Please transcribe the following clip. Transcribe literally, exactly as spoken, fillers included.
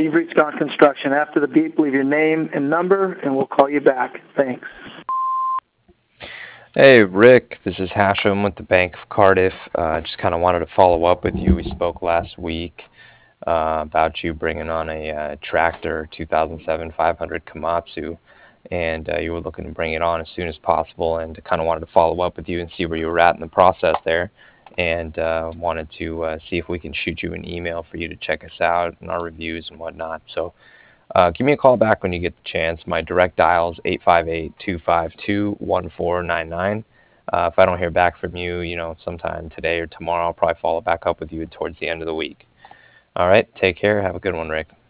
you've reached Gaunt Construction. After the beep, leave your name and number, and we'll call you back. Thanks. Hey, Rick, this is Hashem with the Bank of Cardiff. Uh, just kind of wanted to follow up with you. We spoke last week uh, about you bringing on a uh, tractor, two thousand seven five hundred Komatsu, and uh, you were looking to bring it on as soon as possible, and kind of wanted to follow up with you and see where you were at in the process there, and uh, wanted to uh, see if we can shoot you an email for you to check us out and our reviews and whatnot. So uh, give me a call back when you get the chance. My direct dial is eight five eight, two five two, one four nine nine. Uh, if I don't hear back from you, you know, sometime today or tomorrow, I'll probably follow back up with you towards the end of the week. All right, take care. Have a good one, Rick.